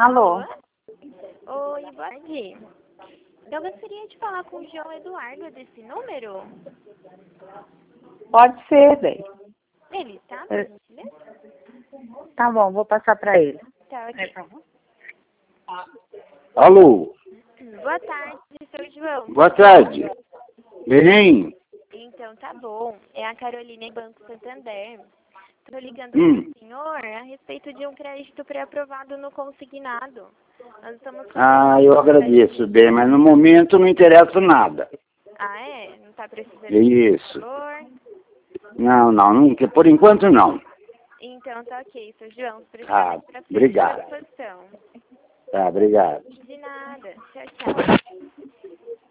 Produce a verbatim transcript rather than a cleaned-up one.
Alô? Oi, boa tarde. Eu gostaria de falar com o João Eduardo desse número. Pode ser, bem. Ele tá, É. por gentileza? Tá bom, vou passar para ele. Tá, ok. Alô, Boa tarde, seu João. boa tarde. Bem? Então, tá bom. É a Carolina em Banco Santander. Estou ligando Hum. para o senhor a respeito de um crédito pré-aprovado no consignado. Nós estamos Ah, eu agradeço, bem, mas no momento não interessa nada. Ah, é? Não está precisando Isso. de valor? Não, não, não, que por enquanto não. Então, tá ok, seu João. Se Ah, precisar, para obrigado. disposição. Tá, obrigado. De nada. Tchau, tchau.